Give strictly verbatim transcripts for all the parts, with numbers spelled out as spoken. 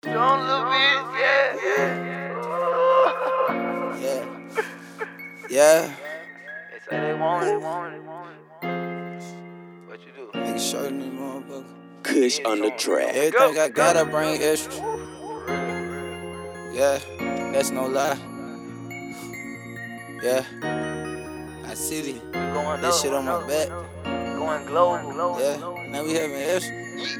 Strong little bitch, yeah. Yeah. Yeah. They say they want it, they want it, they want it. What you do? Nigga shorty this motherfucker. Kush on the track. Everything I got, I bring extra. Yeah, that's no lie. Yeah. I see it. Going This up, shit on my back. going global. Yeah. Now we having extra.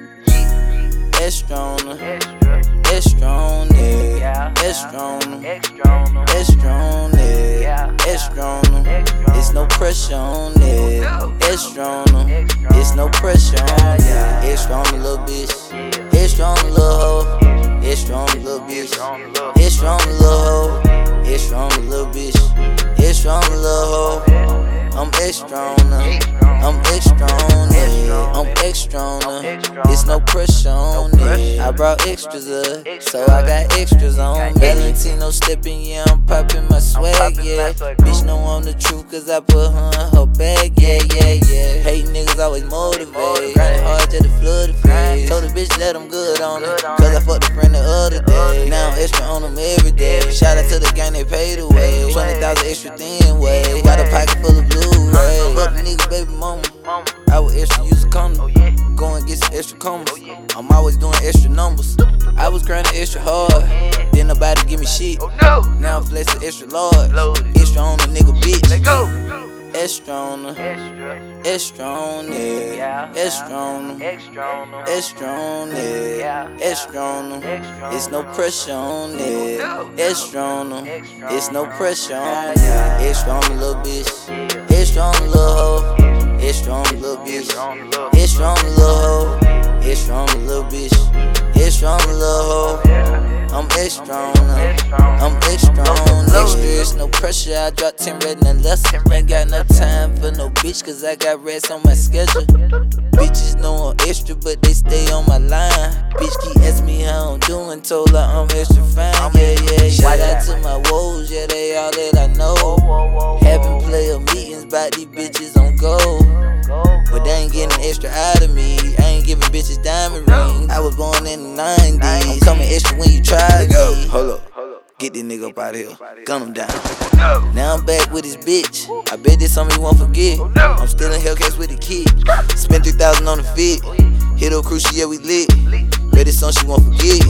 Extra on her. Extra, Extra on it. yeah. Extra on her. Extra on them. Extra on it. Yeah. Extra on her. Extra It's no pressure on it. Extra on her. It's no pressure on it. Extra on the little bitch. Extra on the little hoe. Extra on the little bitch. Extra on the little hoe. Extra on the little bitch. Extra on the little hoe. I'm extra on her. I'm extra on it. I'm extra on her. It's no pressure on it. I brought extras up, so I got extras on. Valentino stepping, yeah, I'm popping my swag, yeah. Bitch know I'm the truth, cause I put her in her bag, yeah, yeah, yeah. Hate niggas always motivate. Grinding hard just to flood the face. Told the bitch that I'm good on it, cause I fucked a friend the other day. Now I'm extra on them every day. Shout out to the gang, they paid away. twenty thousand extra thin way. Got a pocket full of Blu-ray. Fuck the nigga, baby mama. I was extra use a condom. Go and get some extra combos. I'm always doing extra numbers. I was grinding extra hard. Then nobody give me shit. Now I'm flexing extra large. Extra on the nigga bitch. Extra on her. Extra on it. Extra on her. Extra on it. Extra on her. It's no pressure on it. Extra on her. It's no pressure on it. Extra on the little bitch. Extra on the little hoe. Extra on the little bitch. Extra on the little hoe. Extra on the little bitch. Extra on the little hoe. I'm extra on her. I'm extra on her. Extra, it's no pressure. I drop ten red and less. Ain't got no time for no bitch, cause I got rest on my schedule. Bitches know I'm extra, but they stay on my line. Bitch keep asking me how I'm doing, told her I'm extra fine. Yeah, yeah, shout out to my woes, yeah, they all that I know. Having player meetings about these bitches on gold. But they ain't getting extra out of me. I ain't giving bitches diamond rings. I was born in the nineties. I'm coming extra when you try me. Hold up. Get this nigga up out of here. Gun him down. Now I'm back with this bitch. I bet this something you won't forget. I'm still in Hellcats with the kid. Spent three thousand on the fit. Hit her crucial, yeah, we lit. Bet this song she won't forget.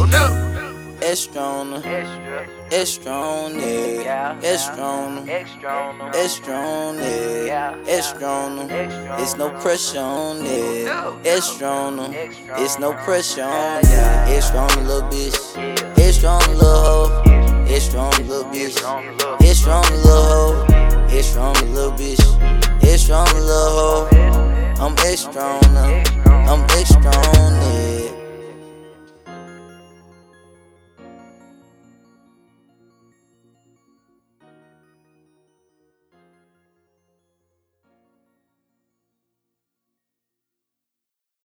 Extra on her. Extra on it. Extra on her. Extra on it. Extra on her. It's no pressure on it. Extra on her. It's no pressure on it. Extra on the little bitch. Extra on the little hoe. Extra on the little bitch. Extra on the little hoe. Extra on the little bitch. Extra on the little hoe. I'm extra on her. I'm extra on her.